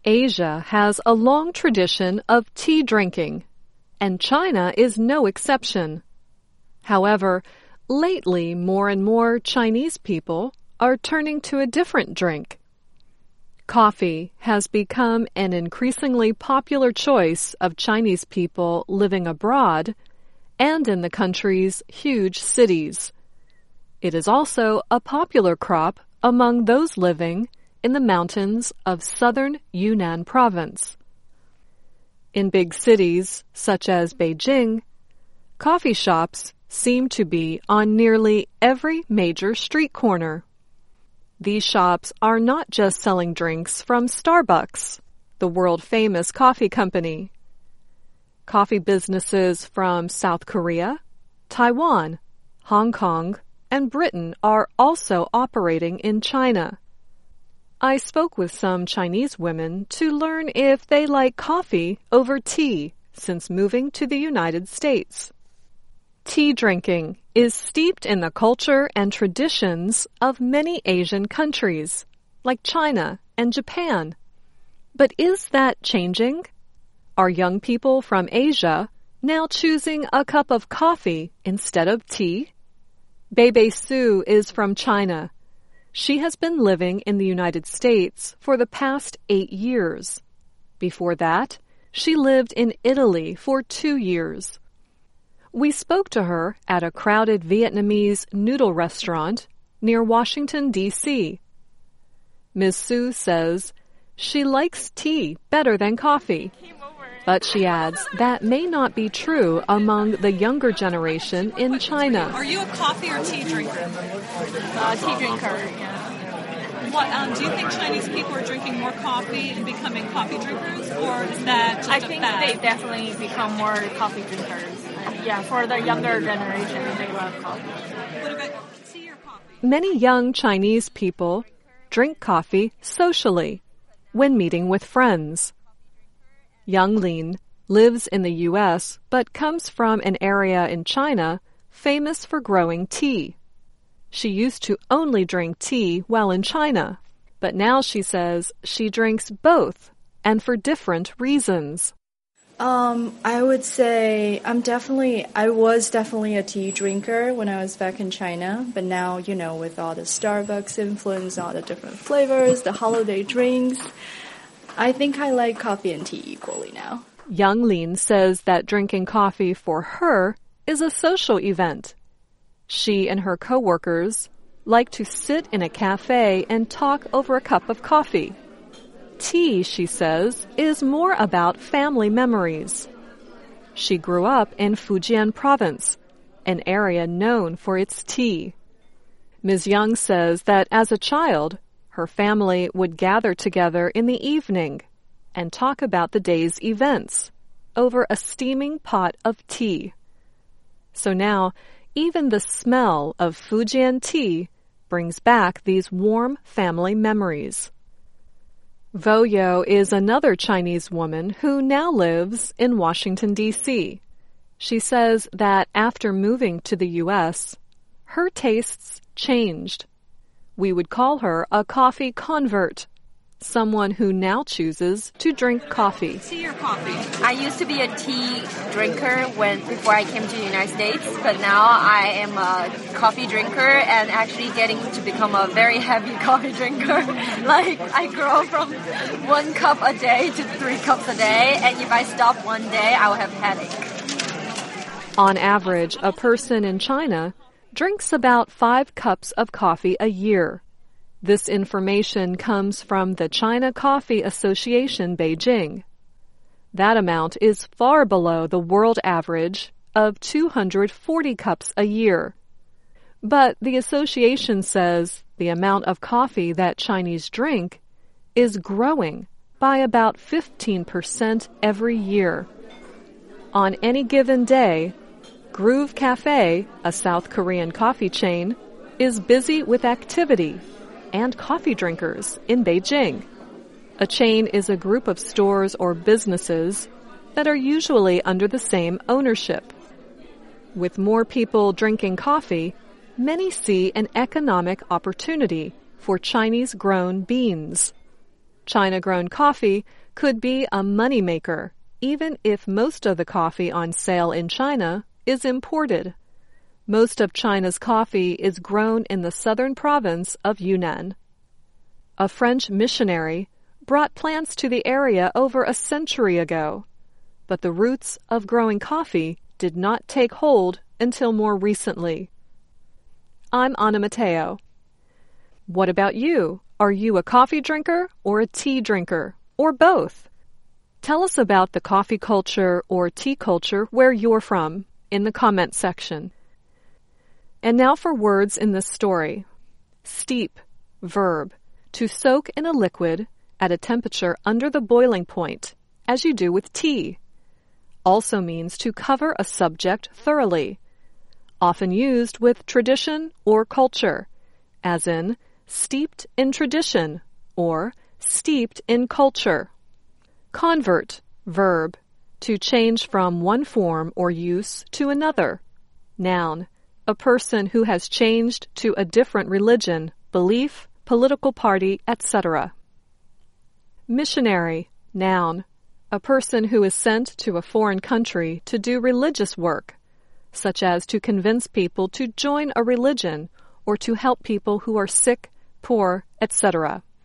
Asia has a long tradition of tea drinking, and China is no exception. However, lately more and more Chinese people are turning to a different drink. Coffee has become an increasingly popular choice of Chinese people living abroad and in the country's huge cities. It is also a popular crop among those living in the mountains of southern Yunnan province. In big cities, such as Beijing, coffee shops seem to be on nearly every major street corner. These shops are not just selling drinks from Starbucks, the world-famous coffee company. Coffee businesses from South Korea, Taiwan, Hong Kong, and Britain are also operating in China. I spoke with some Chinese women to learn if they like coffee over tea since moving to the United States. Tea drinking is steeped in the culture and traditions of many Asian countries, like China and Japan. But is that changing? Are young people from Asia now choosing a cup of coffee instead of tea? Beibei Su is from China. She has been living in the United States for the past 8 years. Before that, she lived in Italy for 2 years. We spoke to her at a crowded Vietnamese noodle restaurant near Washington, D.C. Ms. Su says she likes tea better than coffee. But she adds that may not be true among the younger generation in China. Are you a coffee or tea drinker? Tea drinker, yeah. Do you think Chinese people are drinking more coffee and becoming coffee drinkers, or is that just I a think fad? they definitely become more coffee drinkers. Yeah, for the younger generation, they love coffee. What about tea or coffee? Many young Chinese people drink coffee socially when meeting with friends. Yang Lin lives in the U.S. but comes from an area in China famous for growing tea. She used to only drink tea while in China, but now she says she drinks both and for different reasons. I would say I was definitely a tea drinker when I was back in China, but now, with all the Starbucks influence, all the different flavors, the holiday drinks, I think I like coffee and tea equally now. Yang Lin says that drinking coffee for her is a social event. She and her coworkers like to sit in a cafe and talk over a cup of coffee. Tea, she says, is more about family memories. She grew up in Fujian province, an area known for its tea. Ms. Young says that as a child, her family would gather together in the evening and talk about the day's events over a steaming pot of tea. So now, even the smell of Fujian tea brings back these warm family memories. Vo Yo is another Chinese woman who now lives in Washington, D.C. She says that after moving to the U.S., her tastes changed. We would call her a coffee convert, someone who now chooses to drink coffee. Tea or coffee? I used to be a tea drinker before I came to the United States, but now I am a coffee drinker and actually getting to become a very heavy coffee drinker. Like, I grow from 1 cup a day to 3 cups a day, and if I stop one day, I will have a headache. On average, a person in China drinks about 5 cups of coffee a year. This information comes from the China Coffee Association, Beijing. That amount is far below the world average of 240 cups a year. But the association says the amount of coffee that Chinese drink is growing by about 15% every year. On any given day, Groove Cafe, a South Korean coffee chain, is busy with activity and coffee drinkers in Beijing. A chain is a group of stores or businesses that are usually under the same ownership. With more people drinking coffee, many see an economic opportunity for Chinese-grown beans. China-grown coffee could be a moneymaker, even if most of the coffee on sale in China is imported. Most of China's coffee is grown in the southern province of Yunnan. A French missionary brought plants to the area over a century ago, but the roots of growing coffee did not take hold until more recently. I'm Anna Mateo. What about you? Are you a coffee drinker or a tea drinker, or both? Tell us about the coffee culture or tea culture where you're from in the comment section. And now for words in this story. Steep, verb, to soak in a liquid at a temperature under the boiling point, as you do with tea. Also means to cover a subject thoroughly, often used with tradition or culture, as in steeped in tradition or steeped in culture. Convert, verb, to change from one form or use to another. Noun, a person who has changed to a different religion, belief, political party, etc. Missionary, noun, a person who is sent to a foreign country to do religious work, such as to convince people to join a religion or to help people who are sick, poor, etc.